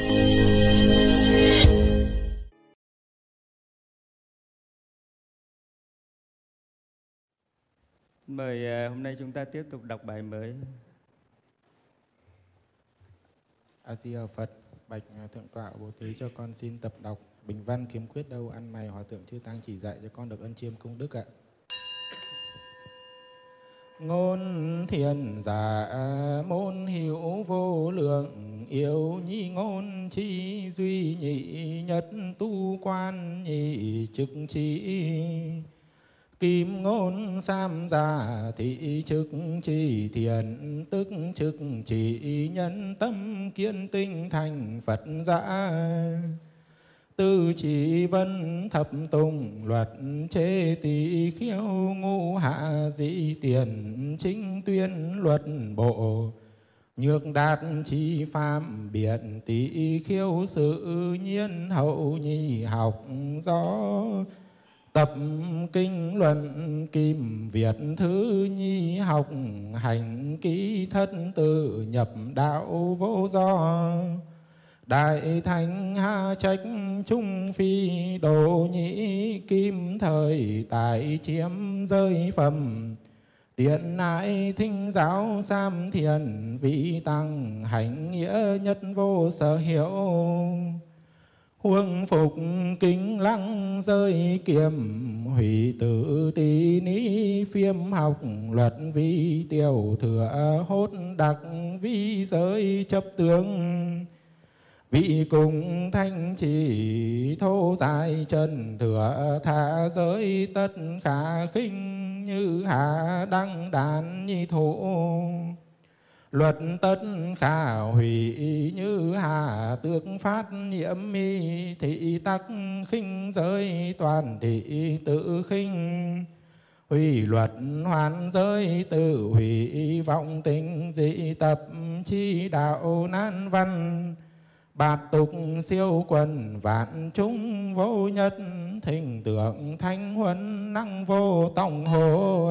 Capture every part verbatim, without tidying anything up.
Mời hôm nay chúng ta tiếp tục đọc bài mới. A Di Đà Phật. Bạch Thượng tọa Bố Thí, cho con xin tập đọc bình văn kiếm quyết đâu ăn mày Hòa thượng Chư Tăng chỉ dạy cho con được ân chiêm công đức ạ. Ngôn thiền giả môn hữu vô lượng, yêu nhi ngôn chi duy nhị, nhất tu quan nhị trực chỉ. Kim ngôn sam giả thị trực chỉ thiền, tức trực chỉ nhân tâm kiên tinh thành Phật giả. Tư chỉ vân thập tùng luật chế tỳ khiêu, ngũ hạ dĩ tiền chính tuyên luật bộ. Nhược đạt chi phạm biện tỳ khiêu, sự nhiên hậu nhi học gió. Tập kinh luận kim Việt thứ nhi, học hành kỹ thất tự nhập đạo vô do. Đại thánh hạ trách trung phi, đồ nhĩ kim thời tại chiếm rơi phẩm. Tiện nại thinh giáo sam thiền, vị tăng hành nghĩa nhất vô sở hiệu. Huông phục kính lăng rơi kiềm, hủy tử tí ní phiêm học luật vi tiểu thừa hốt đặc vi giới chấp tướng. Vị cùng thanh chỉ thô dài chân thừa, thả giới tất khả khinh, như hạ đăng đàn nhi thủ. Luật tất khả hủy, như hạ tước phát nhiễm mi, thị tắc khinh giới toàn thị tự khinh. Hủy luật hoàn giới tự hủy, vọng tình dị tập chi đạo nan văn. Bạt tục siêu quần vạn chúng vô nhất, thịnh tượng thanh huân năng vô tổng hồ.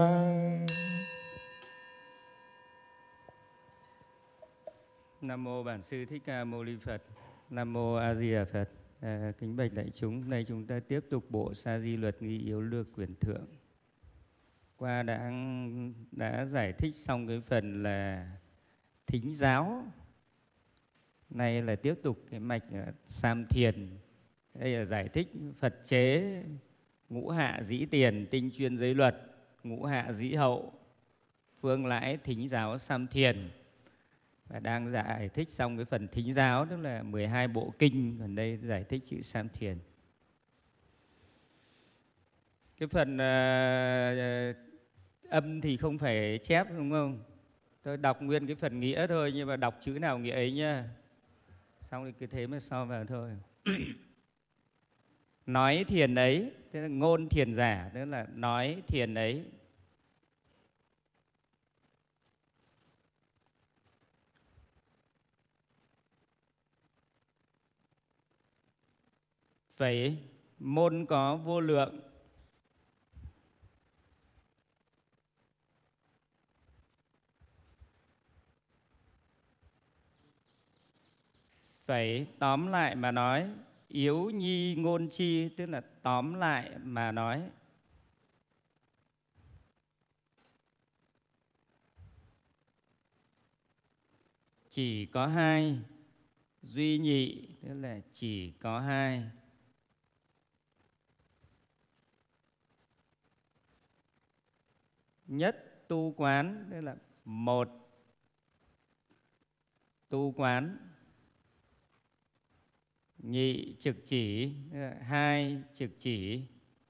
Nam mô Bản Sư Thích Ca Mâu Ni Phật. Nam mô A Di Đà Phật. À, kính bạch đại chúng, hôm nay chúng ta tiếp tục bộ Sa Di Luật Nghi Yếu Lược Quyển Thượng. Qua đã đã giải thích xong cái phần là thính giáo. Nay là tiếp tục cái mạch Sam Thiền. Đây là giải thích Phật chế ngũ hạ dĩ tiền, tinh chuyên giới luật, ngũ hạ dĩ hậu, phương lãi thính giáo Sam Thiền. Và đang giải thích xong cái phần thính giáo, tức là mười hai bộ kinh, còn đây giải thích chữ Sam Thiền. Cái phần uh, âm thì không phải chép đúng không? Tôi đọc nguyên cái phần nghĩa thôi, nhưng mà đọc chữ nào nghĩa ấy nhá. Xong thì cứ thế mà so vào thôi. Nói thiền ấy, tức là ngôn thiền giả, tức là nói thiền ấy. Vậy môn có vô lượng. Phải tóm lại mà nói, yếu nhi ngôn chi, tức là tóm lại mà nói. Chỉ có hai, duy nhị, tức là chỉ có hai. Nhất tu quán, tức là một tu quán. Nhị trực chỉ, hai trực chỉ.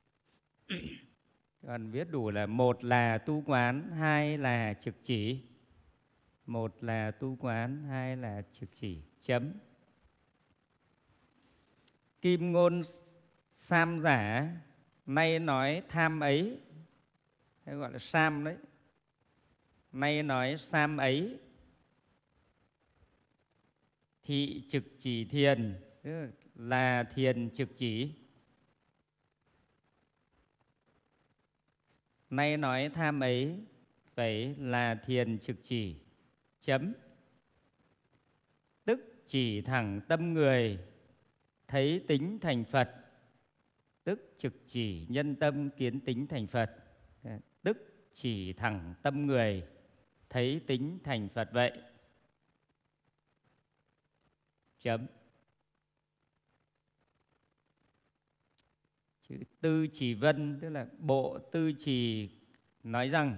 Còn viết đủ là một là tu quán, hai là trực chỉ. Một là tu quán, hai là trực chỉ. Chấm. Kim ngôn sam giả, nay nói tham ấy, hay gọi là sam đấy. Nay nói sam ấy. Thị trực chỉ thiền, tức là thiền trực chỉ. Nay nói tham ấy, phải là thiền trực chỉ. Chấm. Tức chỉ thẳng tâm người, thấy tính thành Phật. Tức trực chỉ nhân tâm kiến tính thành Phật. Tức chỉ thẳng tâm người, thấy tính thành Phật vậy. Chấm. Chữ Tư Trì Vân tức là bộ Tư Trì nói rằng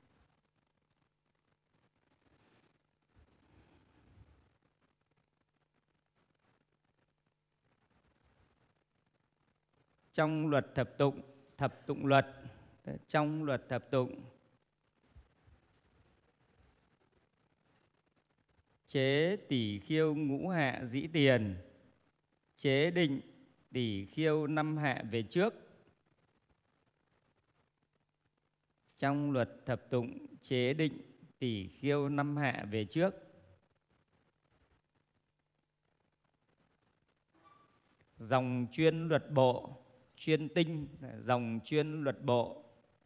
trong luật thập tụng, thập tụng luật, trong luật thập tụng chế tỷ khiêu ngũ hạ dĩ tiền, chế định tỷ khiêu năm hạ về trước. Trong luật thập tụng chế định tỷ khiêu năm hạ về trước. Dòng chuyên luật bộ, chuyên tinh, dòng chuyên luật bộ.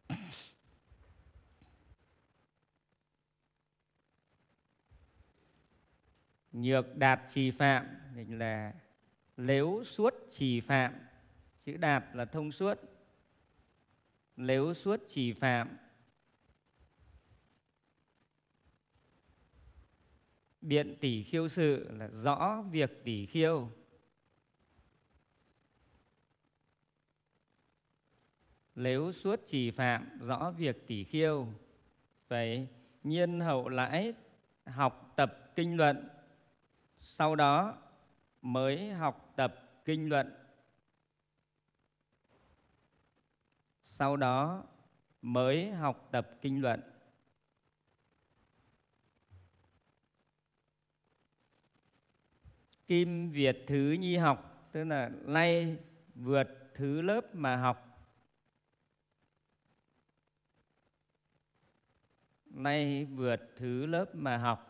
Nhược đạt trì phạm là nếu suốt trì phạm. Chữ đạt là thông suốt. Nếu suốt trì phạm. Biện tỷ khiêu sự là rõ việc tỷ khiêu. Nếu suốt trì phạm, rõ việc tỷ khiêu. Phải nhiên hậu lãi, học tập kinh luận, sau đó mới học tập kinh luận. Sau đó mới học tập kinh luận. Kim Việt thứ nhi học, tức là nay vượt thứ lớp mà học. Nay vượt thứ lớp mà học.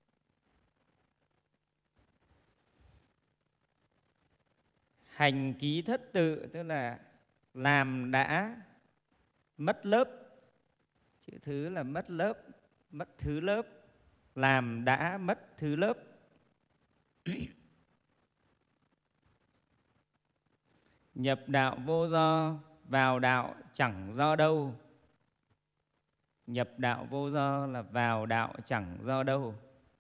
Hành ký thất tự, tức là làm đã mất lớp. Chữ thứ là mất lớp, mất thứ lớp. Làm đã mất thứ lớp. Nhập đạo vô do, vào đạo chẳng do đâu. Nhập đạo vô do là vào đạo chẳng do đâu.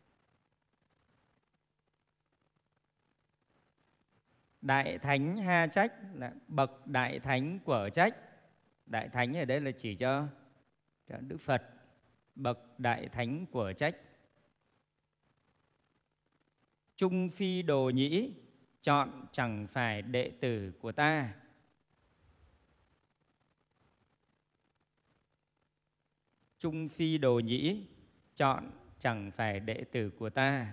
Đại thánh ha trách là bậc đại thánh của trách. Đại thánh ở đây là chỉ cho, cho Đức Phật. Bậc đại thánh của trách. Trung phi đồ nhĩ, chọn chẳng phải đệ tử của ta. Trung phi đồ nhĩ, chọn chẳng phải đệ tử của ta.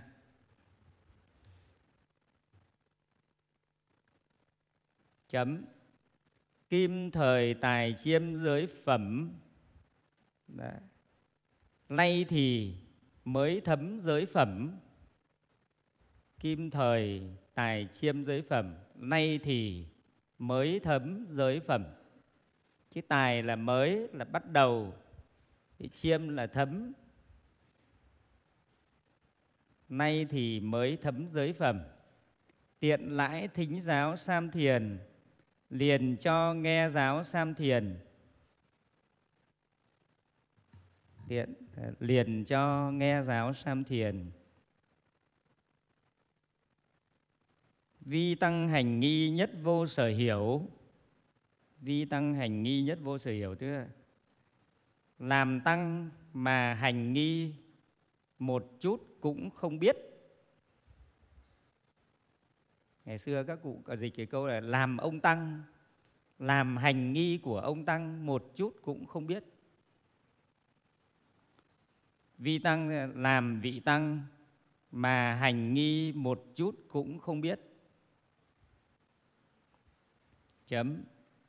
Chấm. Kim thời tài chiêm giới phẩm. Đấy. Nay thì mới thấm giới phẩm. Kim thời tài chiêm giới phẩm, nay thì mới thấm giới phẩm. Chứ tài là mới, là bắt đầu, thì chiêm là thấm. Nay thì mới thấm giới phẩm. Tiện lãi thính giáo Sam Thiền, liền cho nghe giáo Sam Thiền. Tiện, liền cho nghe giáo Sam Thiền. Vi tăng hành nghi nhất vô sở hiểu. Vi tăng hành nghi nhất vô sở hiểu, tức là làm tăng mà hành nghi một chút cũng không biết. Ngày xưa các cụ có dịch cái câu là làm ông tăng, làm hành nghi của ông tăng một chút cũng không biết. Vi tăng làm vị tăng mà hành nghi một chút cũng không biết. Chấm.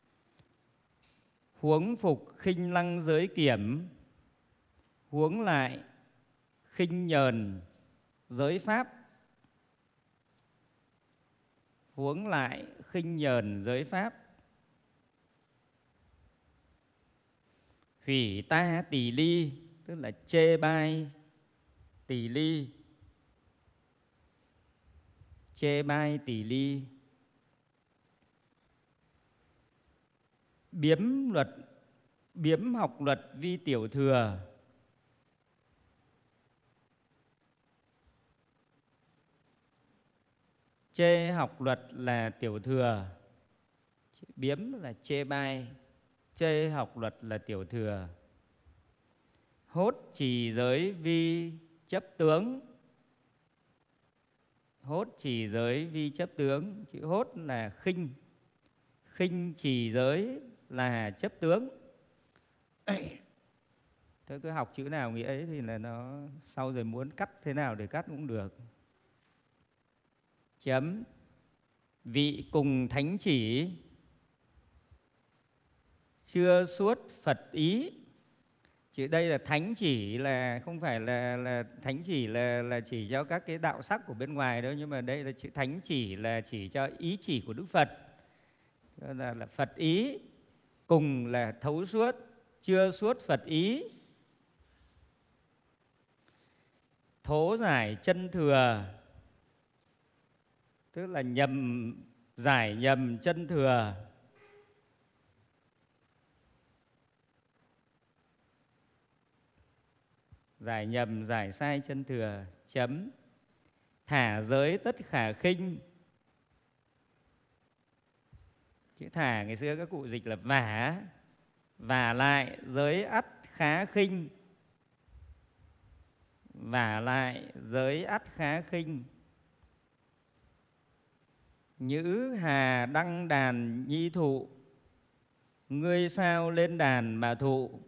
Huống phục khinh lăng giới kiểm, huống lại khinh nhờn giới pháp. Huống lại khinh nhờn giới pháp. Hủy ta tỳ ly, tức là chê bai tỳ ly. chê bai tỷ ly, biếm luật biếm học luật vi tiểu thừa, chê học luật là tiểu thừa, biếm là chê bai, chê học luật là tiểu thừa. Hốt trì giới vi chấp tướng, hốt trì giới vi chấp tướng, chữ hốt là khinh, khinh trì giới là chấp tướng. Thế cứ học chữ nào nghĩa ấy thì là nó sau rồi muốn cắt thế nào để cắt cũng được. Chấm. Vị cùng thánh chỉ, chưa suốt Phật ý. Chữ đây là thánh chỉ, là không phải là là thánh chỉ là là chỉ cho các cái đạo sắc của bên ngoài đâu, nhưng mà đây là chữ thánh chỉ là chỉ cho ý chỉ của Đức Phật. Đó là, là Phật ý, cùng là thấu suốt, chưa suốt Phật ý. Thố giải chân thừa, tức là nhầm giải nhầm chân thừa. Giải nhầm giải sai chân thừa. Chấm. Thả giới tất khả khinh. Chữ thả ngày xưa các cụ dịch là vả, vả lại giới ắt khá khinh, vả lại giới ắt khá khinh. Nhữ hà đăng đàn nhi thụ, ngươi sao lên đàn mà thụ.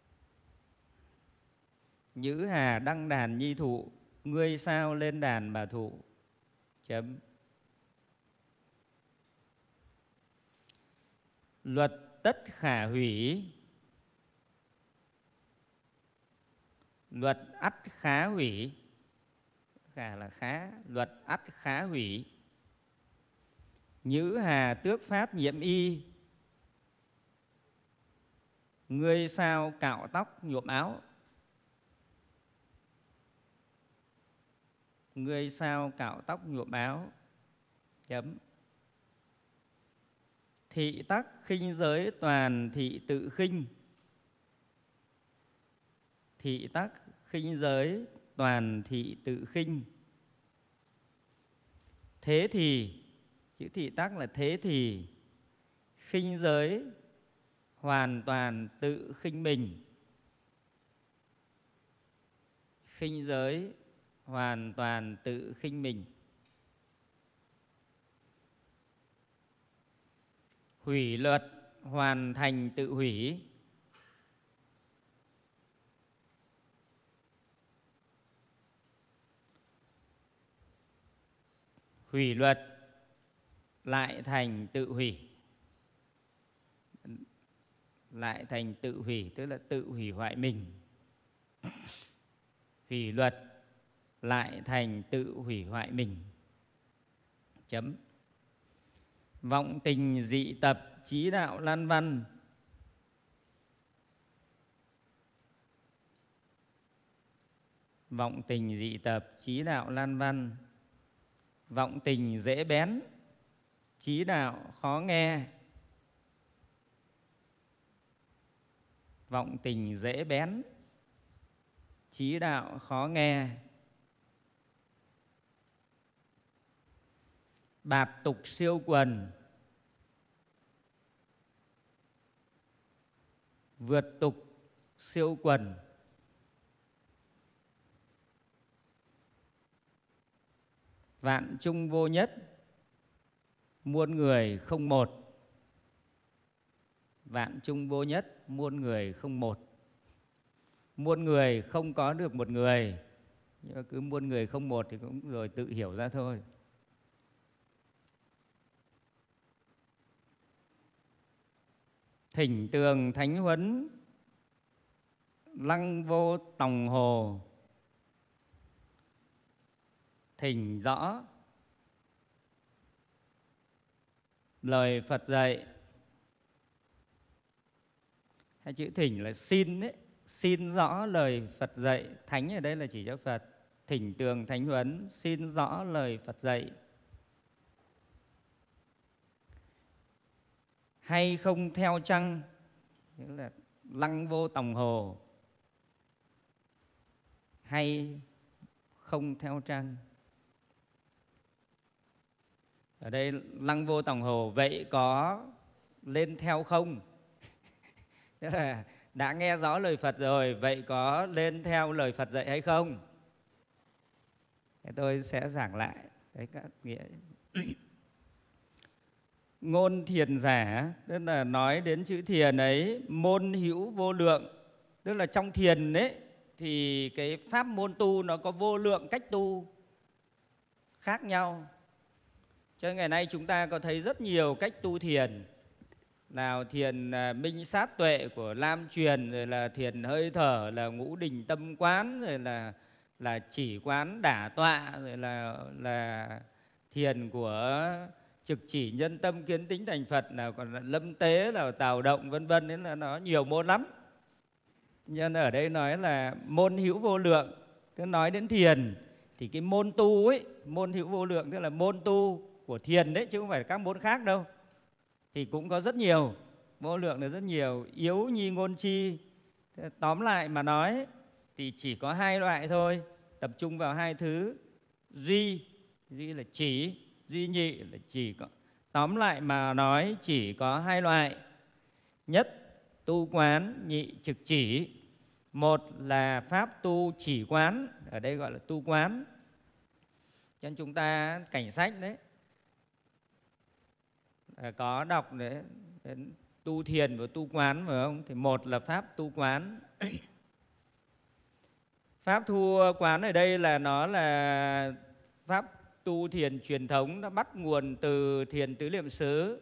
Nhữ hà đăng đàn nhi thụ, ngươi sao lên đàn mà thụ. Chấm. Luật tất khả hủy, luật ắt khá hủy. Khả là khá, luật ắt khá hủy. Nhữ hà tước pháp nhiễm y, ngươi sao cạo tóc nhuộm áo. Ngươi sao cạo tóc nhuộm áo. Chấm. Thị tắc khinh giới toàn thị tự khinh. Thị tắc khinh giới toàn thị tự khinh. Thế thì, chữ thị tắc là thế thì, khinh giới hoàn toàn tự khinh mình. Khinh giới hoàn toàn tự khinh mình. Hủy luật hoàn thành tự hủy. Hủy luật lại thành tự hủy. Lại thành tự hủy, tức là tự hủy hoại mình. Hủy luật lại thành tự hủy hoại mình. Chấm. Vọng tình dị tập chí đạo lan văn. Vọng tình dị tập chí đạo lan văn. Vọng tình dễ bén, chí đạo khó nghe. Vọng tình dễ bén, chí đạo khó nghe. Bạt tục siêu quần, vượt tục siêu quần. Vạn chung vô nhất, muôn người không một. Vạn chung vô nhất, muôn người không một. Muôn người không có được một người, nhưng mà cứ muôn người không một thì cũng rồi tự hiểu ra thôi. Thỉnh tường thánh huấn, lăng vô tòng hồ. Thỉnh rõ lời Phật dạy. Hay chữ thỉnh là xin đấy, xin rõ lời Phật dạy. Thánh ở đây là chỉ cho Phật. Thỉnh tường thánh huấn, xin rõ lời Phật dạy. hay không theo trăng, nghĩa là lăng vô tòng hồ, hay không theo trăng. Ở đây lăng vô tòng hồ, vậy có lên theo không? Tức là đã nghe rõ lời Phật rồi, vậy có lên theo lời Phật dạy hay không? Thế tôi sẽ giảng lại đấy các nghĩa. Ngôn thiền giả, tức là nói đến chữ thiền ấy, môn hữu vô lượng. Tức là trong thiền ấy thì cái pháp môn tu nó có vô lượng cách tu khác nhau. Cho nên ngày nay chúng ta có thấy rất nhiều cách tu thiền. Nào thiền minh sát tuệ của Lam truyền, rồi là thiền hơi thở, là ngũ đình tâm quán, rồi là là chỉ quán đả tọa, rồi là là thiền của trực chỉ nhân tâm kiến tính thành Phật, nào còn là lâm tế, là tào động, vân vân. Nên là nó nhiều môn lắm. Nên ở đây nói là môn hữu vô lượng. Cứ nói đến thiền thì cái môn tu ấy, môn hữu vô lượng tức là môn tu của thiền đấy, chứ không phải các môn khác đâu. Thì cũng có rất nhiều, vô lượng là rất nhiều. Yếu nhi ngôn chi, tóm lại mà nói thì chỉ có hai loại thôi, tập trung vào hai thứ. Duy, duy là chỉ, duy nhị là chỉ có. Tóm lại mà nói chỉ có hai loại. Nhất tu quán, nhị trực chỉ. Một là pháp tu chỉ quán, ở đây gọi là tu quán. Cho nên chúng ta cảnh sách đấy, có đọc đấy, tu thiền và tu quán phải không? Thì một là pháp tu quán. Pháp tu quán ở đây là nó là pháp tu thiền truyền thống, nó bắt nguồn từ thiền tứ niệm xứ.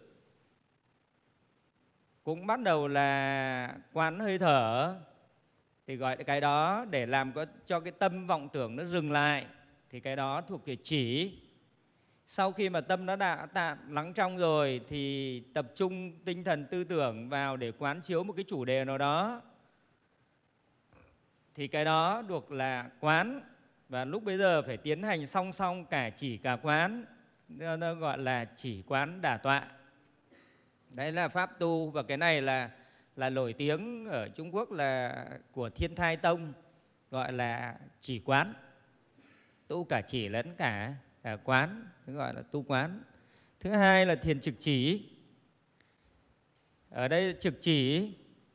Cũng bắt đầu là quán hơi thở, thì gọi cái đó để làm có, cho cái tâm vọng tưởng nó dừng lại, thì cái đó thuộc về chỉ. Sau khi mà tâm nó đã tạm lắng trong rồi thì tập trung tinh thần tư tưởng vào để quán chiếu một cái chủ đề nào đó, thì cái đó được là quán. Và lúc bây giờ phải tiến hành song song cả chỉ cả quán, nó gọi là chỉ quán đả tọa. Đấy là pháp tu. Và cái này là là nổi tiếng ở Trung Quốc, là của Thiên Thai Tông, gọi là chỉ quán. Tu cả chỉ lẫn cả, cả quán, gọi là tu quán. Thứ hai là thiền trực chỉ. Ở đây trực chỉ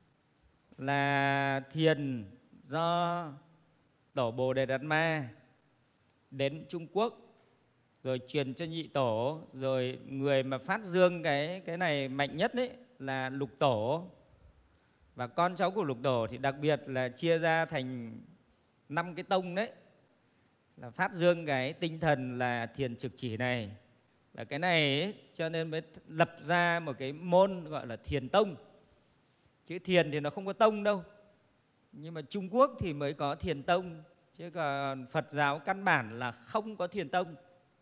là thiền do Tổ Bồ Đề Đạt Ma đến Trung Quốc, rồi truyền cho nhị tổ, rồi người mà phát dương cái cái này mạnh nhất đấy là Lục Tổ. Và con cháu của Lục Tổ thì đặc biệt là chia ra thành năm cái tông đấy, là phát dương cái tinh thần là thiền trực chỉ này. Và cái này ấy, cho nên mới lập ra một cái môn gọi là thiền tông. Chứ thiền thì nó không có tông đâu, nhưng mà Trung Quốc thì mới có thiền tông, chứ còn Phật giáo căn bản là không có thiền tông.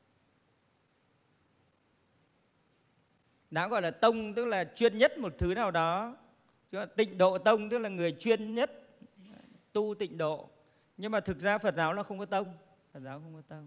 Đã gọi là tông tức là chuyên nhất một thứ nào đó. Chứ tịnh độ tông tức là người chuyên nhất tu tịnh độ. Nhưng mà thực ra Phật giáo là không có tông. Phật giáo không có tông.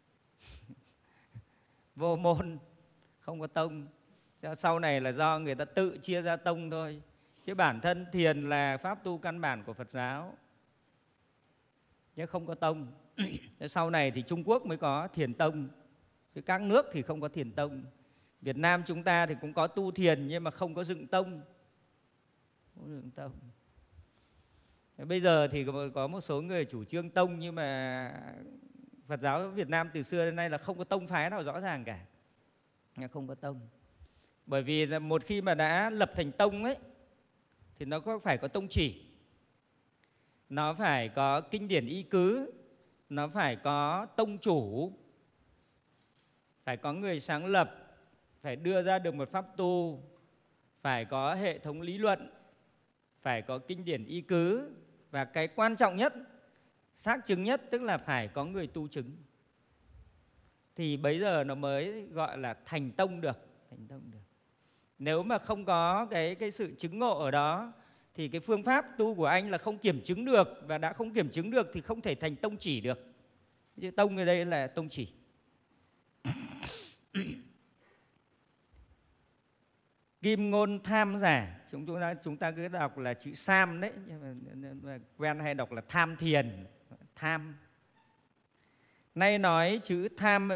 Vô môn, không có tông. Sau này là do người ta tự chia ra tông thôi. Chứ bản thân thiền là pháp tu căn bản của Phật giáo, chứ không có tông. Sau này thì Trung Quốc mới có thiền tông, chứ các nước thì không có thiền tông. Việt Nam chúng ta thì cũng có tu thiền nhưng mà không có dựng tông. Không dựng tông. Bây giờ thì có một số người chủ trương tông, nhưng mà Phật giáo Việt Nam từ xưa đến nay là không có tông phái nào rõ ràng cả. Không có tông. Bởi vì là một khi mà đã lập thành tông ấy, thì nó có phải có tông chỉ, nó phải có kinh điển y cứ, nó phải có tông chủ, phải có người sáng lập, phải đưa ra được một pháp tu, phải có hệ thống lý luận, phải có kinh điển y cứ, và cái quan trọng nhất, xác chứng nhất, tức là phải có người tu chứng. Thì bấy giờ nó mới gọi là thành tông được, thành tông được. Nếu mà không có cái, cái sự chứng ngộ ở đó, thì cái phương pháp tu của anh là không kiểm chứng được, và đã không kiểm chứng được thì không thể thành tông chỉ được. Chứ tông ở đây là tông chỉ. Kim ngôn tham giả, chúng chúng ta chúng ta cứ đọc là chữ sam đấy, quen hay đọc là tham thiền, tham. Nay nói chữ tham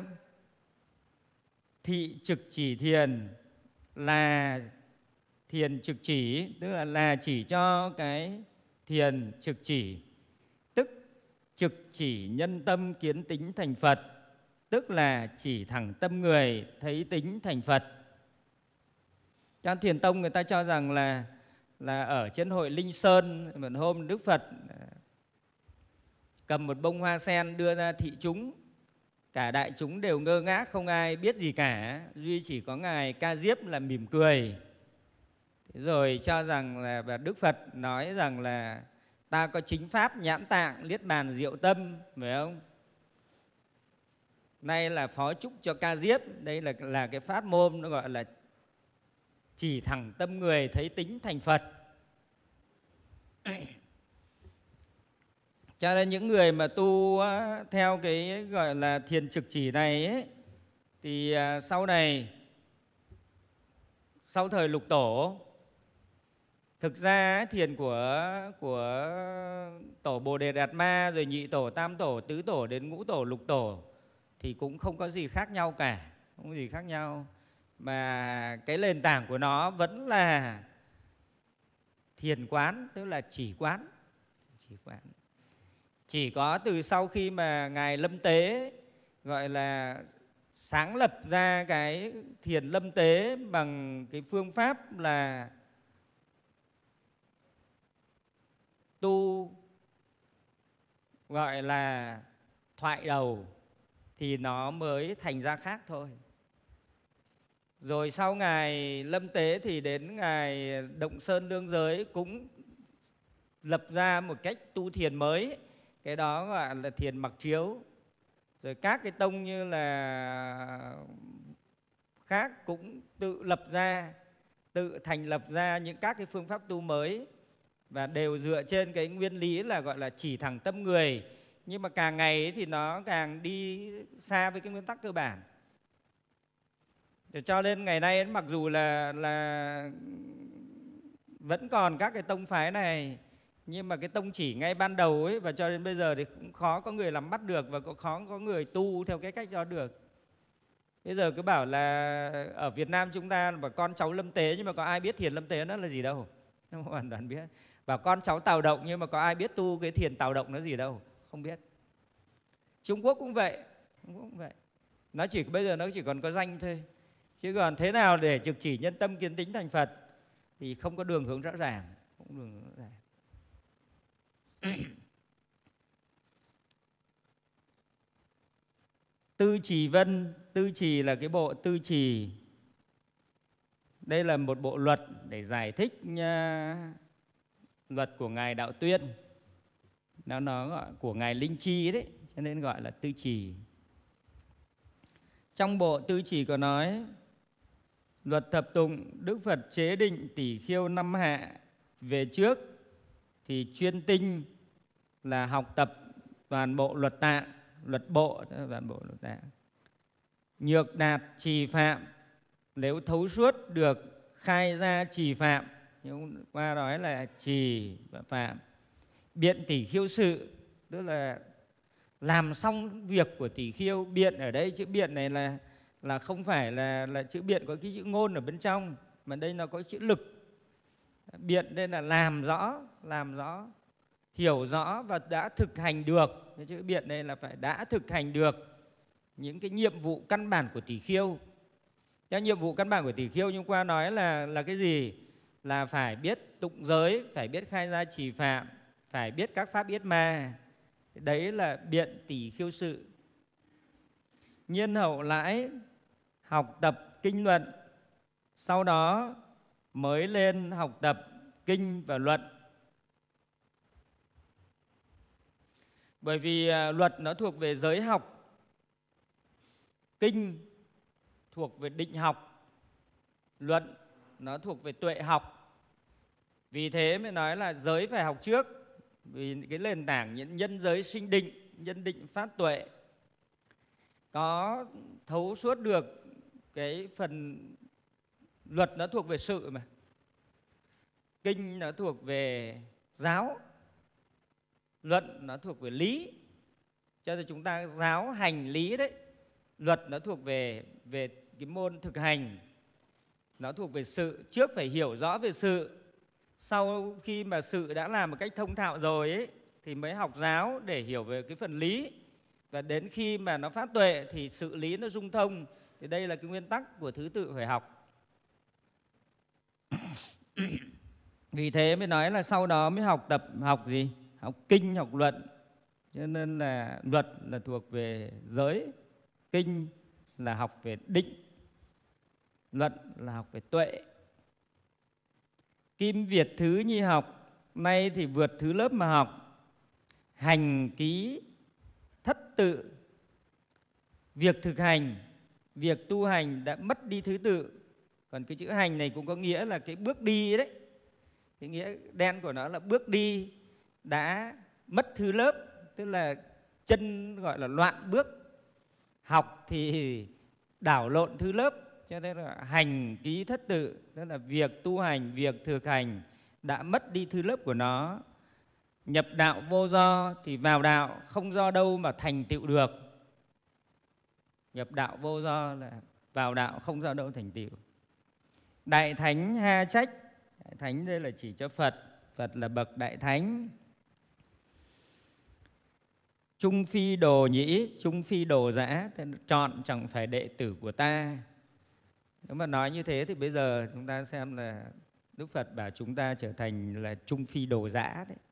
thị trực chỉ thiền là thiền trực chỉ, tức là là chỉ cho cái thiền trực chỉ, tức trực chỉ nhân tâm kiến tính thành Phật, tức là chỉ thẳng tâm người thấy tính thành Phật. Trong Thiền tông người ta cho rằng là là ở trên hội Linh Sơn, một hôm Đức Phật cầm một bông hoa sen đưa ra thị chúng, cả đại chúng đều ngơ ngác, không ai biết gì cả, duy chỉ có ngài Ca Diếp là mỉm cười. Thế rồi cho rằng là và Đức Phật nói rằng là ta có chính pháp nhãn tạng niết bàn diệu tâm, phải không? Nay là phó chúc cho Ca Diếp, đây là là cái pháp môn nó gọi là chỉ thẳng tâm người thấy tính thành Phật. Cho nên những người mà tu theo cái gọi là thiền trực chỉ này ấy, thì sau này, sau thời Lục Tổ, thực ra thiền của của tổ Bồ Đề Đạt Ma, rồi nhị tổ, tam tổ, tứ tổ đến ngũ tổ, lục tổ thì cũng không có gì khác nhau cả, không có gì khác nhau. Mà cái nền tảng của nó vẫn là thiền quán, tức là chỉ quán. Chỉ quán. Chỉ có từ sau khi mà Ngài Lâm Tế gọi là sáng lập ra cái thiền lâm tế bằng cái phương pháp là tu gọi là thoại đầu, thì nó mới thành ra khác thôi. Rồi sau Ngài Lâm Tế thì đến Ngài Động Sơn Đương Giới cũng lập ra một cách tu thiền mới, cái đó gọi là thiền mặc chiếu. Rồi các cái tông như là khác cũng tự lập ra, tự thành lập ra những các cái phương pháp tu mới, và đều dựa trên cái nguyên lý là gọi là chỉ thẳng tâm người. Nhưng mà càng ngày thì nó càng đi xa với cái nguyên tắc cơ bản. Để cho nên ngày nay mặc dù là là vẫn còn các cái tông phái này, nhưng mà cái tông chỉ ngay ban đầu ấy, và cho đến bây giờ thì cũng khó có người nắm bắt được, và cũng khó có người tu theo cái cách đó được. Bây giờ cứ bảo là ở Việt Nam chúng ta bảo con cháu Lâm Tế, nhưng mà có ai biết thiền Lâm Tế nó là gì đâu, không hoàn toàn biết. Bảo con cháu Tào Động, nhưng mà có ai biết tu cái thiền Tào Động nó gì đâu, không biết. Trung Quốc cũng vậy, Trung Quốc cũng vậy. Nó chỉ bây giờ nó chỉ còn có danh thôi, chứ còn thế nào để trực chỉ nhân tâm kiến tính thành Phật thì không có đường hướng rõ ràng, không đường hướng rõ ràng. Tư Trì Vân, Tư Trì là cái bộ Tư Trì. Đây là một bộ luật để giải thích uh, luật của Ngài Đạo Tuyên. Nó nó gọi của Ngài Linh Chi đấy, cho nên gọi là Tư Trì. Trong bộ Tư Trì có nói: luật thập tụng Đức Phật chế định tỷ khiêu năm hạ. Về trước thì chuyên tinh là học tập toàn bộ luật tạng, luật bộ, toàn bộ luật tạng. Nhược đạt trì phạm, nếu thấu suốt được khai ra trì phạm, nhưng qua nói là trì và phạm. Biện tỷ khiêu sự, tức là làm xong việc của tỷ khiêu. Biện ở đây, chữ biện này là là không phải là là chữ biện có cái chữ ngôn ở bên trong, mà đây nó có chữ lực. Biện đây là làm rõ, làm rõ, hiểu rõ và đã thực hành được. Cái chữ biện đây là phải đã thực hành được những cái nhiệm vụ căn bản của tỷ khiêu. Cái nhiệm vụ căn bản của tỷ khiêu nhưng qua nói là là cái gì? Là phải biết tụng giới, phải biết khai ra trì phạm, phải biết các pháp yết ma. Đấy là biện tỷ khiêu sự. Nhiên hậu lãi học tập kinh luận, sau đó mới lên học tập kinh và luận. Bởi vì luật nó thuộc về giới học, kinh thuộc về định học, luận nó thuộc về tuệ học. Vì thế mới nói là giới phải học trước, vì cái nền tảng nhân, nhân giới sinh định, nhân định phát tuệ. Có thấu suốt được cái phần luật nó thuộc về sự mà, kinh nó thuộc về giáo, luận nó thuộc về lý. Cho nên chúng ta giáo hành lý đấy. Luật nó thuộc về về cái môn thực hành, nó thuộc về sự. Trước phải hiểu rõ về sự, sau khi mà sự đã làm một cách thông thạo rồi ấy, thì mới học giáo để hiểu về cái phần lý. Và đến khi mà nó phát tuệ thì sự lý nó dung thông. Thì đây là cái nguyên tắc của thứ tự phải học. Vì thế mới nói là sau đó mới học tập học gì? Học kinh, học luận. Cho nên là luật là thuộc về giới, kinh là học về định, luận là học về tuệ. Kim Việt thứ nhi học, nay thì vượt thứ lớp mà học. Hành ký thất tự, việc thực hành, việc tu hành đã mất đi thứ tự. Còn cái chữ hành này cũng có nghĩa là cái bước đi đấy. Cái nghĩa đen của nó là bước đi đã mất thứ lớp, tức là chân gọi là loạn bước. Học thì đảo lộn thứ lớp, cho nên là hành ký thất tự, tức là việc tu hành, việc thực hành đã mất đi thứ lớp của nó. Nhập đạo vô do, thì vào đạo không do đâu mà thành tựu được. Nhập đạo vô do là vào đạo không do đâu thành tựu. Đại thánh ha trách, đại thánh đây là chỉ cho Phật, Phật là bậc đại thánh. Trung phi đồ nhĩ, trung phi đồ dã, chọn chẳng phải đệ tử của ta. Nếu mà nói như thế thì bây giờ chúng ta xem là Đức Phật bảo chúng ta trở thành là trung phi đồ dã đấy.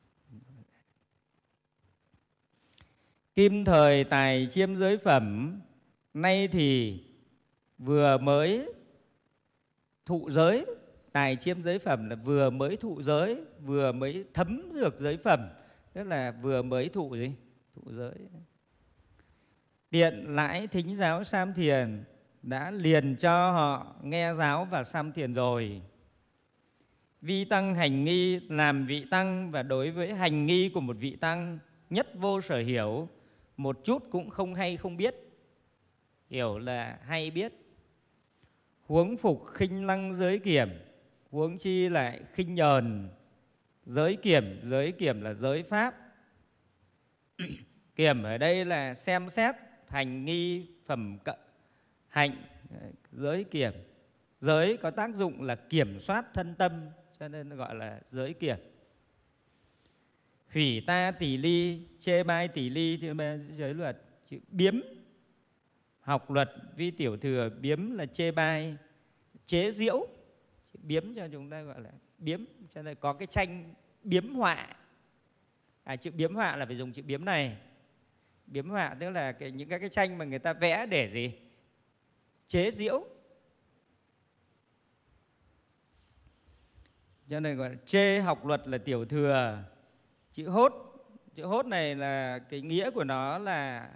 Kim thời tài chiêm giới phẩm, nay thì vừa mới thụ giới. Tài chiêm giới phẩm là vừa mới thụ giới, vừa mới thấm được giới phẩm, tức là vừa mới thụ gì? Thụ giới. Tiện lãi thính giáo sam thiền, đã liền cho họ nghe giáo và sam thiền rồi. Vi tăng hành nghi, làm vị tăng, và đối với hành nghi của một vị tăng, nhất vô sở hiểu, một chút cũng không hay không biết. Hiểu là hay biết. Huống phục khinh lăng giới kiểm, huống chi lại khinh nhờn giới kiểm. Giới kiểm là giới pháp. Kiểm ở đây là xem xét hành nghi phẩm cận hạnh. Giới kiểm, giới có tác dụng là kiểm soát thân tâm, cho nên gọi là giới kiểm. Hủy ta tỷ ly, chê bai tỷ ly, chê bai giới luật. Chữ biếm, học luật vi tiểu thừa, biếm là chê bai, chế giễu. Chữ biếm cho chúng ta gọi là biếm, cho nên có cái tranh biếm họa. À, chữ biếm họa là phải dùng chữ biếm này. Biếm họa tức là cái, những cái, cái tranh mà người ta vẽ để gì? Chế giễu. Cho nên gọi là chê học luật là tiểu thừa. Chữ hốt, chữ hốt này là cái nghĩa của nó là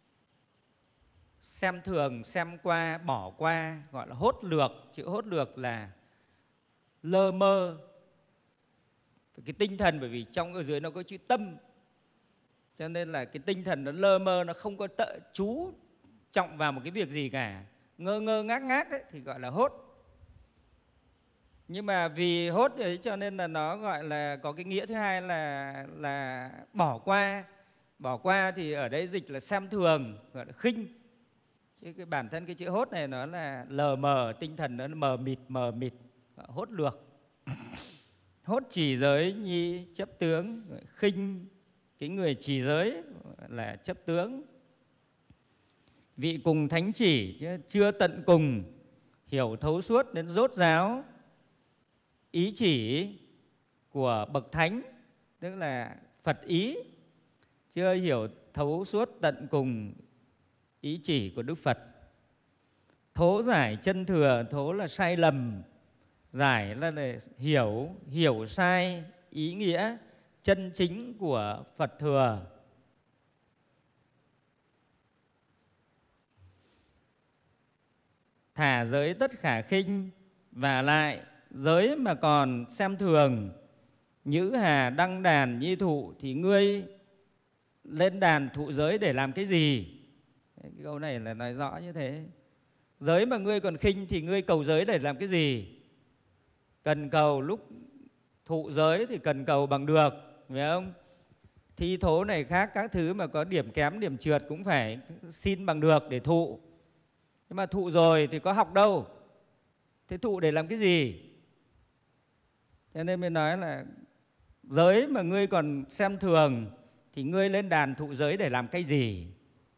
xem thường, xem qua, bỏ qua, gọi là hốt lược. Chữ hốt lược là lơ mơ. Cái tinh thần, bởi vì trong ở dưới nó có chữ tâm, cho nên là cái tinh thần nó lơ mơ, nó không có tợ chú trọng vào một cái việc gì cả, ngơ ngơ ngác ngác ấy, thì gọi là hốt. Nhưng mà vì hốt ấy cho nên là nó gọi là có cái nghĩa thứ hai là là bỏ qua. Bỏ qua thì ở đây dịch là xem thường, gọi là khinh. Chứ cái bản thân cái chữ hốt này nó là lờ mờ, tinh thần nó mờ mịt, mờ mịt, hốt lược. Hốt chỉ giới nhi chấp tướng, khinh cái người chỉ giới là chấp tướng. Vị cùng thánh chỉ chứ chưa tận cùng, hiểu thấu suốt đến rốt ráo ý chỉ của bậc thánh, tức là Phật ý, chưa hiểu thấu suốt tận cùng ý chỉ của Đức Phật. Thố giải chân thừa, thố là sai lầm, giải là để hiểu, hiểu sai ý nghĩa chân chính của Phật thừa. Thả giới tất khả khinh, và lại giới mà còn xem thường. Nhữ hà đăng đàn nhi thụ, thì ngươi lên đàn thụ giới để làm cái gì? Cái câu này là nói rõ như thế. Giới mà ngươi còn khinh thì ngươi cầu giới để làm cái gì? Cần cầu lúc thụ giới thì cần cầu bằng được, phải không? Thi thố này khác, các thứ mà có điểm kém, điểm trượt cũng phải xin bằng được để thụ. Nhưng mà thụ rồi thì có học đâu. Thế thụ để làm cái gì? Cho nên mới nói là giới mà ngươi còn xem thường thì ngươi lên đàn thụ giới để làm cái gì?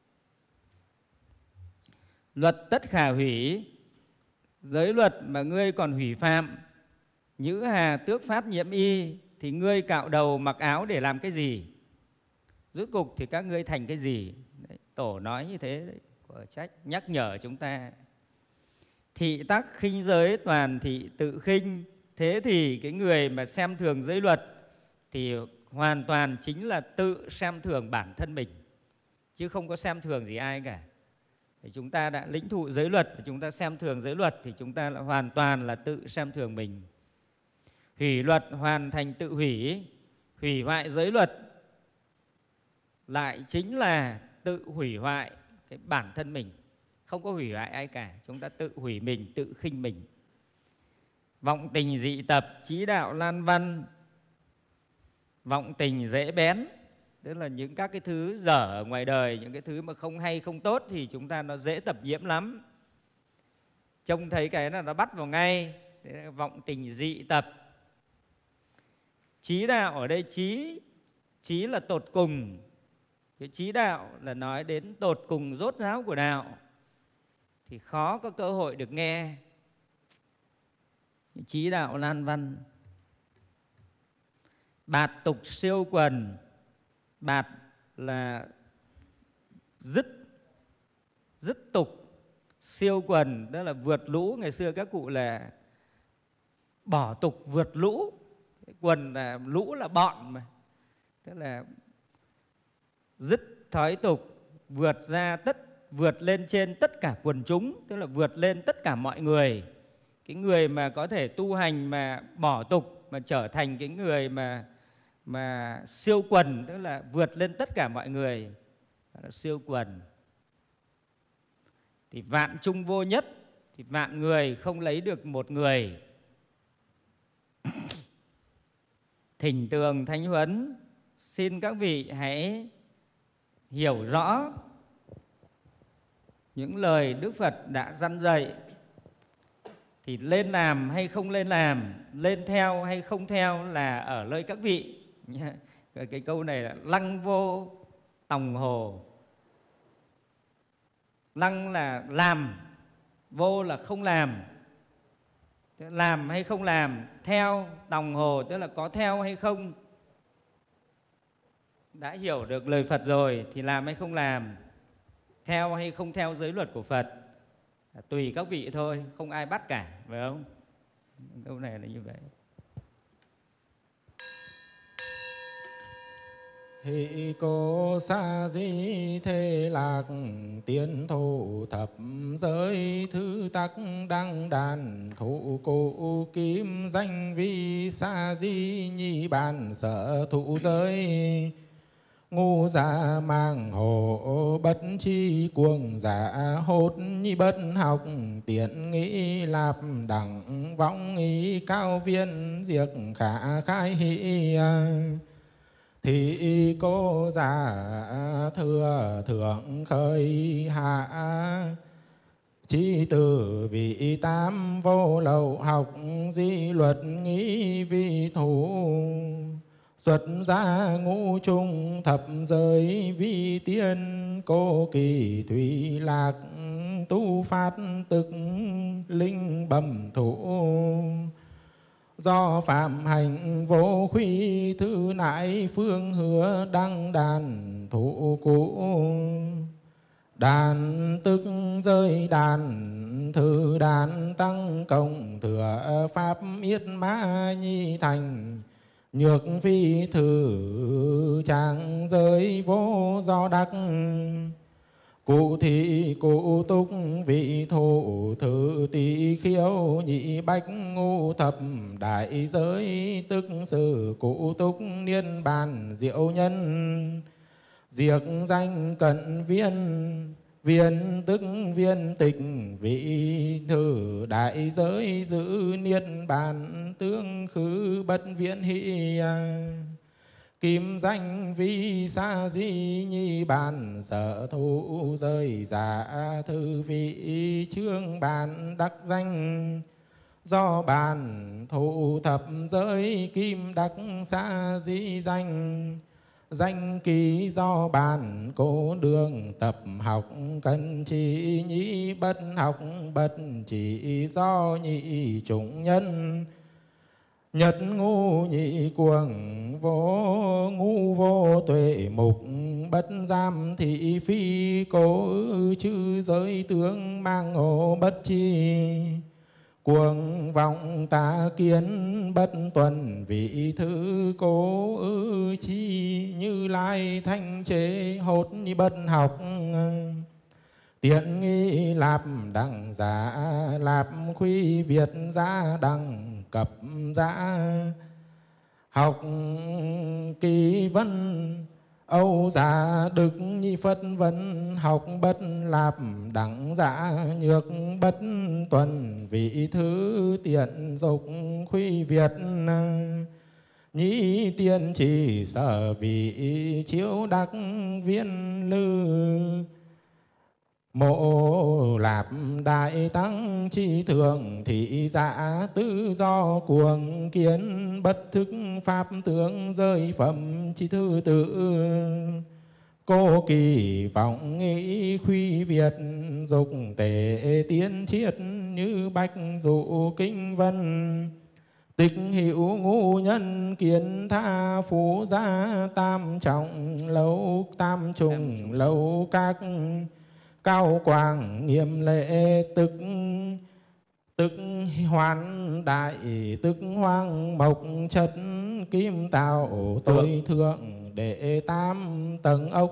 Luật tất khả hủy, giới luật mà ngươi còn hủy phạm, nhữ hà tước pháp nhiễm y, thì ngươi cạo đầu mặc áo để làm cái gì? Rốt cục thì các ngươi thành cái gì? Đấy, Tổ nói như thế đấy, của trách nhắc nhở chúng ta. Thị tắc khinh giới toàn thị tự khinh. Thế thì cái người mà xem thường giới luật thì hoàn toàn chính là tự xem thường bản thân mình, chứ không có xem thường gì ai cả. Thì chúng ta đã lĩnh thụ giới luật, chúng ta xem thường giới luật thì chúng ta là hoàn toàn là tự xem thường mình. Hủy luật hoàn thành tự hủy, hủy hoại giới luật lại chính là tự hủy hoại cái bản thân mình, không có hủy hoại ai cả, chúng ta tự hủy mình, tự khinh mình. Vọng tình dị tập, trí đạo lan văn. Vọng tình dễ bén, tức là những các cái thứ dở ở ngoài đời, những cái thứ mà không hay không tốt thì chúng ta nó dễ tập nhiễm lắm. Trông thấy cái là nó bắt vào ngay. Thế là vọng tình dị tập. Trí đạo ở đây trí, trí là tột cùng. Cái trí đạo là nói đến tột cùng rốt ráo của đạo, thì khó có cơ hội được nghe. Trí đạo lan văn. Bạt tục siêu quần. Bạt là dứt, dứt tục. Siêu quần đó là vượt lũ. Ngày xưa các cụ là bỏ tục vượt lũ. Quần là lũ là bọn mà. Tức là dứt thói tục, vượt ra tất, vượt lên trên tất cả quần chúng, tức là vượt lên tất cả mọi người. Cái người mà có thể tu hành mà bỏ tục, mà trở thành cái người mà mà siêu quần, tức là vượt lên tất cả mọi người, đó là siêu quần. Thì vạn chung vô nhất, thì vạn người không lấy được một người. Thỉnh tường thánh huấn, xin các vị hãy hiểu rõ những lời Đức Phật đã răn dạy. Thì lên làm hay không lên làm, lên theo hay không theo là ở nơi các vị. Cái câu này là lăng vô tòng hồ. Lăng là làm, vô là không làm. Làm hay không làm, theo, tòng hồ tức là có theo hay không. Đã hiểu được lời Phật rồi thì làm hay không làm, theo hay không theo giới luật của Phật, tùy các vị thôi, không ai bắt cả, phải không? Câu này là như vậy. Thị cô sa di thế lạc, tiến thụ thập giới thứ tắc đăng đàn, thụ cụ kim danh vi sa di nhi bàn sở thụ giới. Ngu giả mang hộ bất chi cuồng giả, hốt nhi bất học tiện nghĩ lạp đẳng, vọng ý cao viên diệt khả khai hỷ. Thị cô giả thừa thượng khởi hạ, chi từ vị tam vô lậu học di luật nghĩ vi thủ. Xuất gia ngũ trung thập giới vi tiên, cô kỳ thủy lạc tu phát tức linh bẩm thủ. Do phạm hành vô khuy thứ nại phương hứa đăng đàn thủ cũ. Đàn tức rơi đàn thư đàn tăng cộng thừa pháp yết mã nhi thành. Nhược phi thử trang giới vô do đắc. Cụ thị cụ túc vị thủ thử tỳ khiếu nhị bách ngu thập đại giới, tức sự cụ túc niên bàn diệu nhân. Diệt danh cận viên viên tức viên tịch vị thử đại giới giữ niết bàn tương khứ bất viễn hỷ. Kim danh vi sa di nhi bàn sở thụ rơi giả thư vị chương bàn đắc danh. Do bàn thụ thập giới kim đắc sa di danh. Danh ký do bàn cố đường tập học cần chỉ nhĩ bất học bất chỉ do nhị chủng nhân. Nhật ngu nhị cuồng vô ngu vô tuệ mục bất giam thị phi cố chư giới tướng mang ngộ bất chi. Cuồng vọng tà kiến bất tuần vị thứ cố ư chi. Như lai thanh chế hốt như bất học. Tiện nghi lạp đẳng giả lạp khuy Việt gia đẳng cập giã. Học kỳ vân Âu giả đực nhi Phật vấn học bất lạp đẳng giả nhược bất tuần vị thứ tiện dục khuy Việt. Nhĩ tiên chỉ sở vị chiếu đắc viên lư. Mộ lạp đại tăng chi thường thị giả tự do cuồng kiến bất thức pháp tướng rơi phẩm chi thư tự. Cô kỳ vọng nghĩ khuy Việt dục tể tiến triết như bách dụ kinh vân. Tịch hữu ngu nhân kiến tha phú gia tam trọng lâu tam trùng lâu các. Cao quang nghiêm lễ tức tức hoan đại tức hoang mộc chất kim tạo tối thượng đệ tam tầng ốc.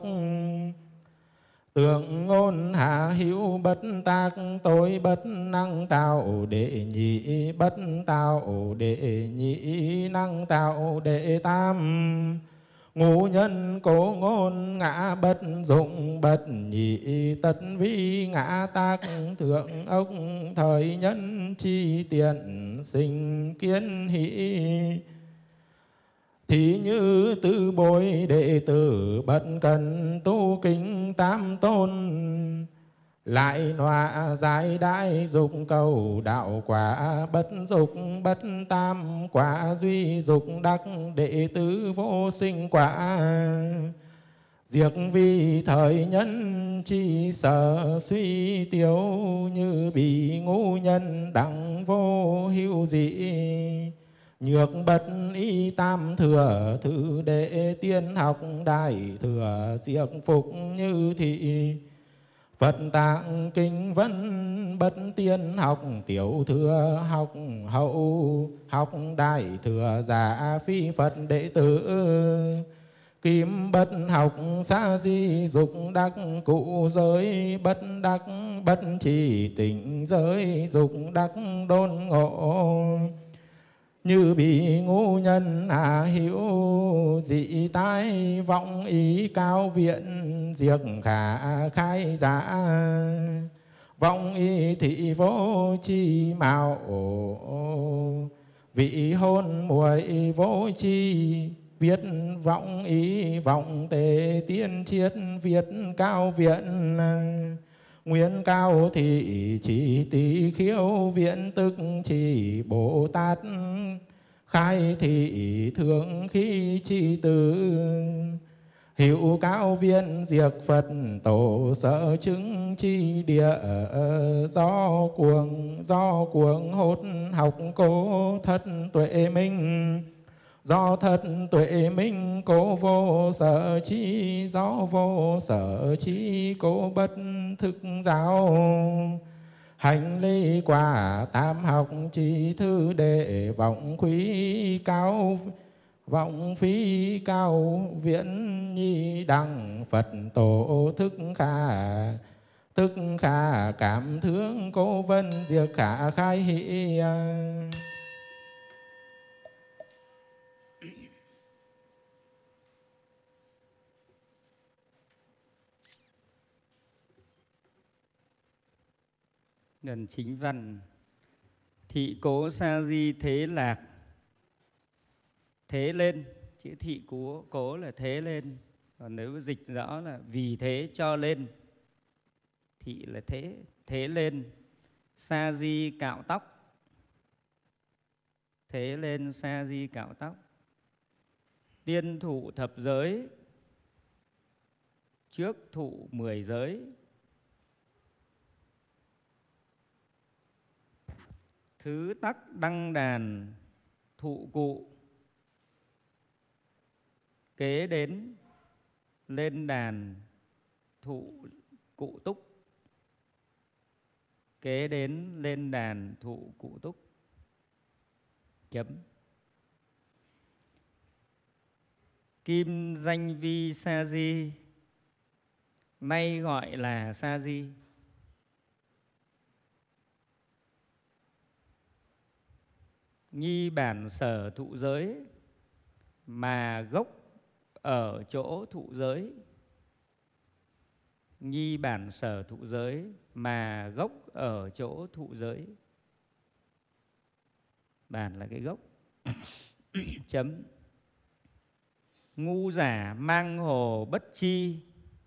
Tượng ngôn hạ hữu bất tác tối bất năng tạo đệ nhị bất tạo đệ nhị năng tạo đệ tam. Ngũ nhân cố ngôn ngã bất dụng bất nhị tất vi ngã tác thượng ốc thời nhân chi tiện sinh kiến hỷ. Thí như tư bối đệ tử bất cần tu kinh tam tôn. Lại nọa giải đại dục cầu đạo quả bất dục bất tam quả duy dục đắc đệ tử vô sinh quả. Diệt vi thời nhân chi sở suy tiêu như bị ngũ nhân đẳng vô hữu dị. Nhược bất y tam thừa thứ đệ tiên học đại thừa diệt phục như thị. Phật tạng kinh vấn bất tiên học tiểu thừa học hậu học đại thừa giả phi Phật đệ tử. Kim bất học sa di dục đắc cụ giới bất đắc bất chỉ tỉnh giới dục đắc đôn ngộ. Như bị ngu nhân à hữu dị tai vọng ý cao viện diệt khả khai giả. Vọng ý thị vô chi mạo vị hôn muội vô chi. Viết vọng ý vọng tề tiên triết viết cao viện. Nguyên cao thị chỉ tỳ khiếu viện tức chỉ Bồ Tát. Khai thị thượng khí chi từ. Hữu cao viên diệt Phật tổ sở chứng chi địa. Do cuồng do cuồng hốt học cố thất tuệ minh. Do thất tuệ minh cố vô sở chi. Do vô sở chi cố bất thức giáo. Hành ly quả tam học chi thư đệ vọng quý cao. Vọng phí cao viễn nhi đăng Phật tổ thức khả. Thức khả cảm thương cố vân diệt khả khai hỷ. Gần chính văn. Thị cố sa di thế lạc. Thế lên, chữ thị cố, cố là thế lên. Còn nếu dịch rõ là vì thế cho lên. Thị là thế, thế lên. Sa di cạo tóc. Thế lên sa di cạo tóc. Tiên thụ thập giới. Trước thụ mười giới. Thứ tắc đăng đàn thụ cụ. Kế đến lên đàn thụ cụ túc. Kế đến lên đàn thụ cụ túc. Chấm. Kim danh vi sa di, nay gọi là sa di. Nhi bản sở thụ giới, mà gốc ở chỗ thụ giới. Nhi bản sở thụ giới, mà gốc ở chỗ thụ giới. Bản là cái gốc. Chấm. Ngu giả mang hồ bất chi.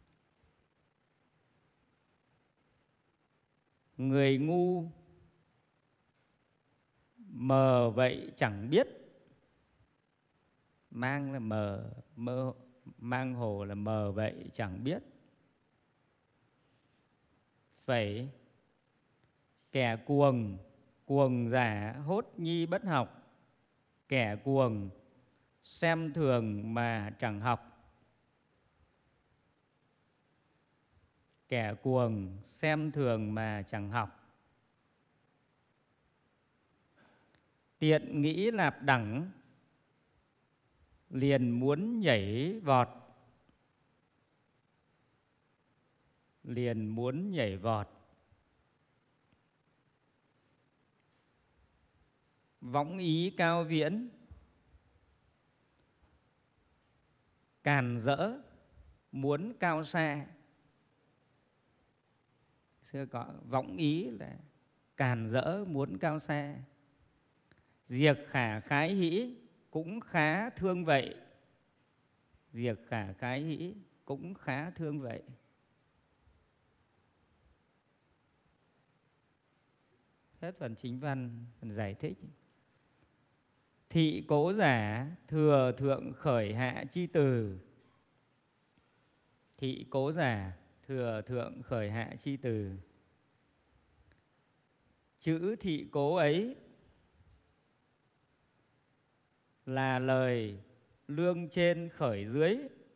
Người ngu mờ vậy chẳng biết. Mang là mờ, mơ, mang hồ là mờ vậy chẳng biết. Phẩy. Kẻ cuồng, cuồng giả hốt nhi bất học. Kẻ cuồng xem thường mà chẳng học. Kẻ cuồng xem thường mà chẳng học. Tiện nghĩ lạp đẳng, liền muốn nhảy vọt. Liền muốn nhảy vọt. Võng ý cao viễn, càn rỡ muốn cao xa. Xưa có võng ý là càn rỡ muốn cao xa. Diệt khả khái hĩ cũng khá thương vậy. Diệt khả khái hĩ cũng khá thương vậy. Hết phần chính văn, phần giải thích. Thị cố giả thừa thượng khởi hạ chi từ. Thị cố giả thừa thượng khởi hạ chi từ. Chữ thị cố ấy là lời lương trên khởi dưới.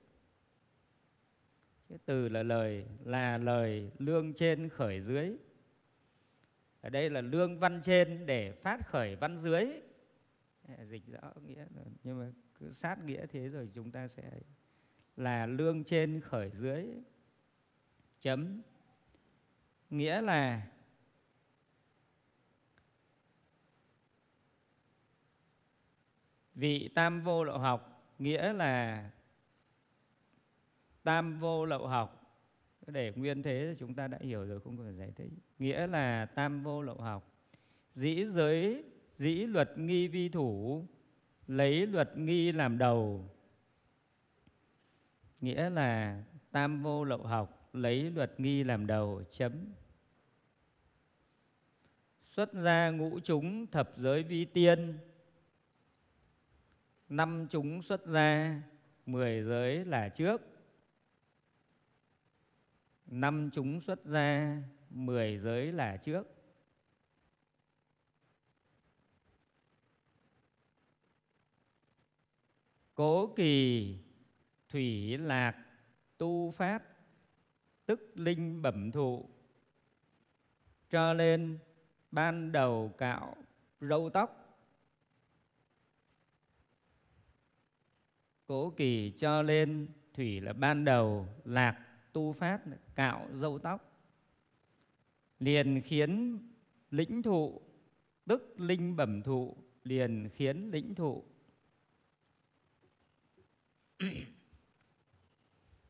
Cái từ là lời, là lời lương trên khởi dưới. Ở đây là lương văn trên để phát khởi văn dưới. Dịch rõ nghĩa, nhưng mà cứ sát nghĩa thế rồi chúng ta sẽ là lương trên khởi dưới. Chấm. Nghĩa là vị tam vô lậu học, nghĩa là tam vô lậu học. Để nguyên thế chúng ta đã hiểu rồi, không cần giải thích. Nghĩa là tam vô lậu học. Dĩ giới, dĩ luật nghi vi thủ, lấy luật nghi làm đầu. Nghĩa là tam vô lậu học, lấy luật nghi làm đầu. Chấm. Xuất gia ngũ chúng thập giới vi tiên. Năm chúng xuất gia, mười giới là trước. Năm chúng xuất gia, mười giới là trước. Cố kỳ thủy lạc tu phát, tức linh bẩm thụ. Cho nên ban đầu cạo râu tóc. Cố kỳ cho lên, thủy là ban đầu, lạc tu phát cạo râu tóc. Liền khiến lĩnh thụ, tức linh bẩm thụ, liền khiến lĩnh thụ.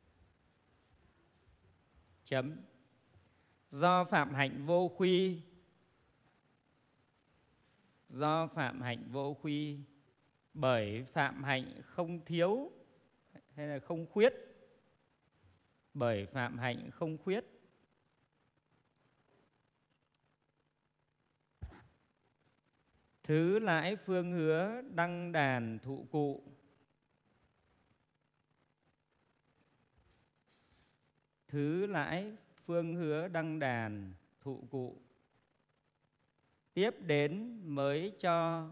Chấm. Do phạm hạnh vô khuy, do phạm hạnh vô khuy, bởi phạm hạnh không thiếu hay là không khuyết, bởi phạm hạnh không khuyết. Thứ lãi phương hứa đăng đàn thụ cụ, thứ lãi phương hứa đăng đàn thụ cụ, tiếp đến mới cho.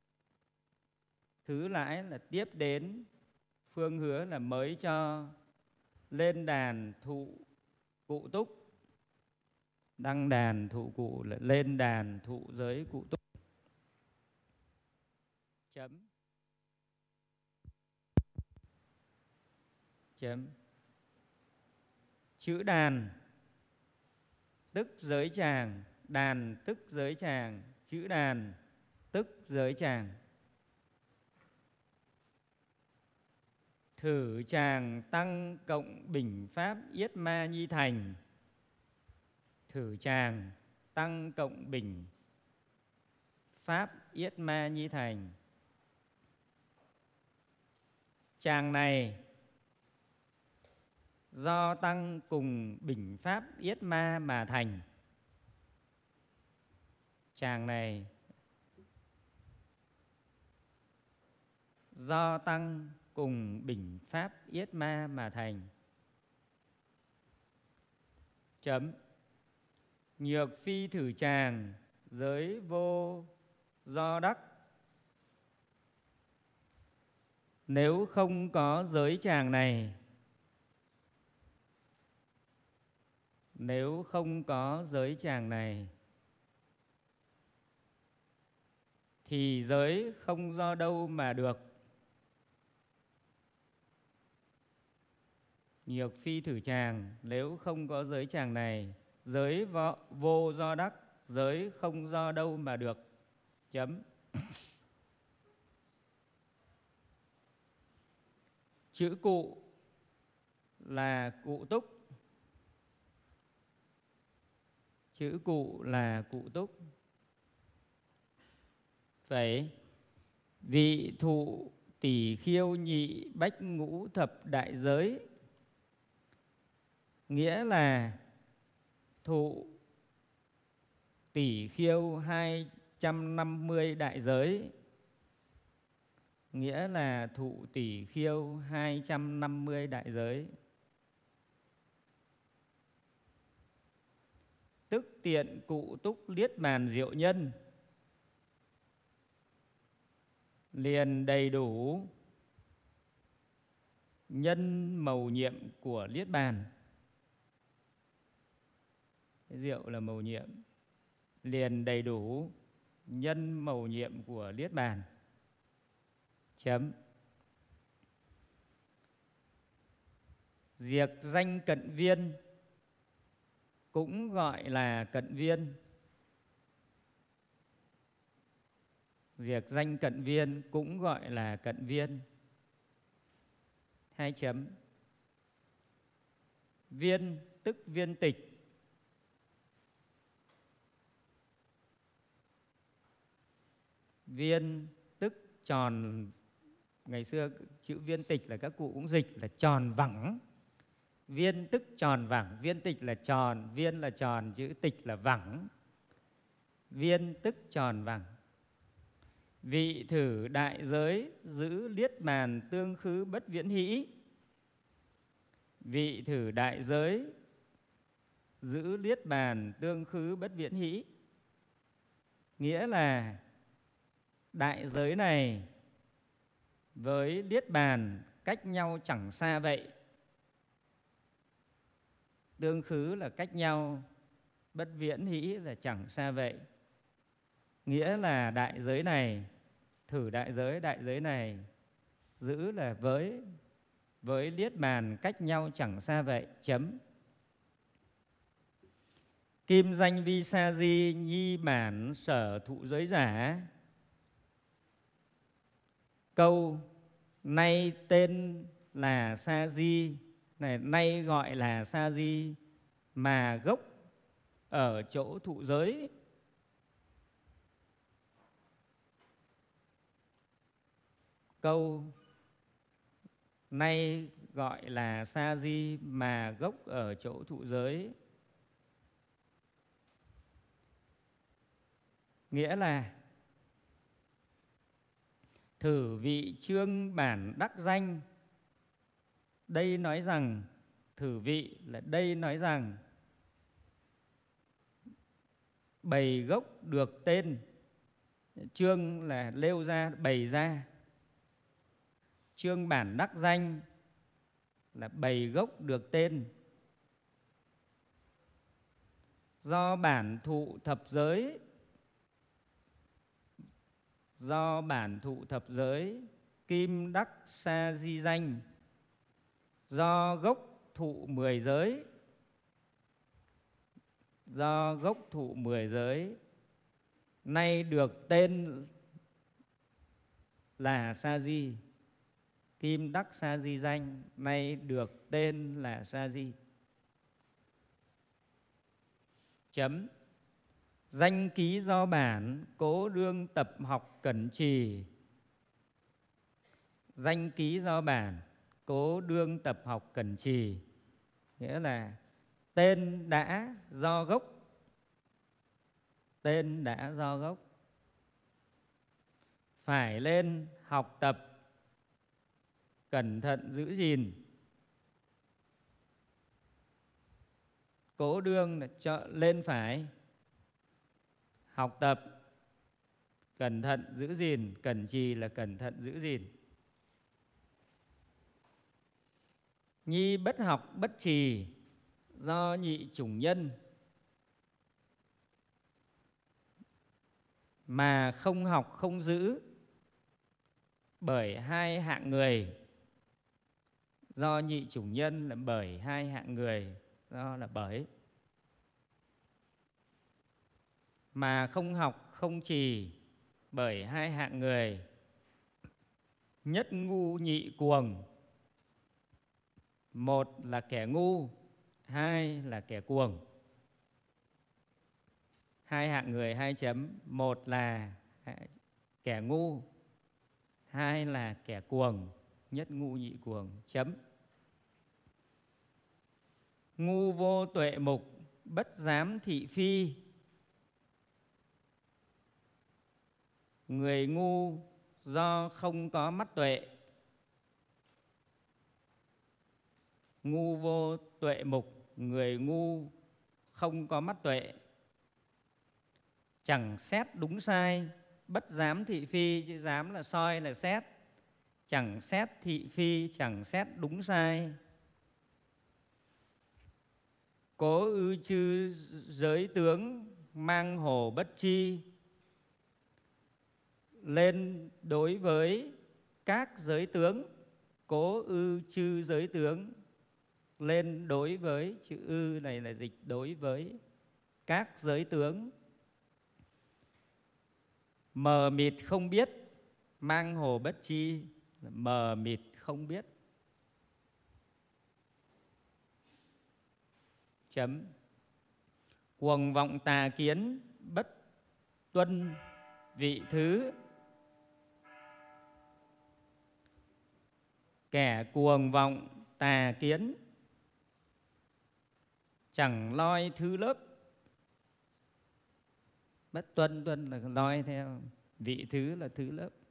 Thứ lãi là tiếp đến, phương hứa là mới cho, lên đàn thụ cụ túc. Đăng đàn thụ cụ là lên đàn thụ giới cụ túc. Chấm. Chấm. Chữ đàn tức giới tràng, đàn tức giới tràng, chữ đàn tức giới tràng. Thử tràng tăng cộng bình pháp yết ma nhi thành. Thử tràng tăng cộng bình pháp yết ma nhi thành. Tràng này do tăng cùng bình pháp yết ma mà thành. Tràng này do tăng cùng bình pháp yết ma mà thành. Chấm. Nhược phi thử tràng, giới vô do đắc. Nếu không có giới tràng này, nếu không có giới tràng này, thì giới không do đâu mà được. Nhược phi thử tràng, nếu không có giới tràng này, giới vô, vô do đắc, giới không do đâu mà được. Chấm. Chữ cụ là cụ túc. Chữ cụ là cụ túc. Phải vị thụ tỷ khiêu nhị bách ngũ thập đại giới, nghĩa là thụ tỷ khiêu hai trăm năm mươi đại giới, nghĩa là thụ tỷ khiêu hai trăm năm mươi đại giới. Tức tiện cụ túc liết bàn diệu nhân, liền đầy đủ nhân mầu nhiệm của liết bàn. Diệu là mầu nhiệm, liền đầy đủ nhân mầu nhiệm của liết bàn. Chấm. Diệt danh cận viên cũng gọi là cận viên. Diệt danh cận viên cũng gọi là cận viên. Hai chấm. Viên tức viên tịch. Viên tức tròn, ngày xưa chữ viên tịch là các cụ cũng dịch là tròn vẳng. Viên tức tròn vẳng, viên tịch là tròn, viên là tròn, chữ tịch là vẳng. Viên tức tròn vẳng. Vị thử đại giới giữ liết bàn tương khứ bất viễn hĩ. Vị thử đại giới giữ liết bàn tương khứ bất viễn hĩ, nghĩa là đại giới này với liết bàn cách nhau chẳng xa vậy. Tương khứ là cách nhau, bất viễn hĩ là chẳng xa vậy. Nghĩa là đại giới này, thử đại giới, đại giới này giữ là với với liết bàn cách nhau chẳng xa vậy. Chấm. Kim danh vi sa di nhi bản sở thụ giới giả. Câu nay tên là sa di này, nay gọi là sa di mà gốc ở chỗ thụ giới. câu nay gọi là sa di mà gốc ở chỗ thụ giới. Nghĩa là thử vị chương bản đắc danh. Đây nói rằng, thử vị là đây nói rằng bày gốc được tên. Chương là nêu ra, bày ra. Chương bản đắc danh là bày gốc được tên. Do bản thụ thập giới, do bản thụ thập giới kim đắc sa di danh. Do gốc thụ mười giới, do gốc thụ mười giới nay được tên là sa di. Kim đắc sa di danh nay được tên là sa di. Chấm. Danh ký do bản cố đương tập học cẩn trì. Danh ký do bản cố đương tập học cẩn trì, nghĩa là tên đã do gốc. Tên đã do gốc phải lên học tập cẩn thận giữ gìn. Cố đương là cho lên phải học tập cẩn thận giữ gìn, cẩn trì là cẩn thận giữ gìn. Nhi bất học bất trì do nhị chủng nhân, mà không học không giữ bởi hai hạng người. Do nhị chủng nhân là bởi hai hạng người, do là bởi. Mà không học không trì bởi hai hạng người. Nhất ngu nhị cuồng. Một là kẻ ngu, hai là kẻ cuồng. Hai hạng người, hai chấm. Một là kẻ ngu, hai là kẻ cuồng. Nhất ngu nhị cuồng, chấm. Ngu vô tuệ mục, bất dám thị phi. Người ngu do không có mắt tuệ. Ngu vô tuệ mục, người ngu không có mắt tuệ. Chẳng xét đúng sai, bất dám thị phi. Chữ dám là soi là xét. Chẳng xét thị phi, chẳng xét đúng sai. Cố ư chư giới tướng mang hồ bất chi. Lên đối với các giới tướng. Cố ư chư giới tướng. Lên đối với, chữ ư này là dịch đối với các giới tướng. Mờ mịt không biết, mang hồ bất chi, mờ mịt không biết. Chấm. Cuồng vọng tà kiến, bất tuân vị thứ. Kẻ cuồng vọng tà kiến, chẳng loi thứ lớp. Bất tuân, tuân là loi theo, vị thứ là thứ lớp.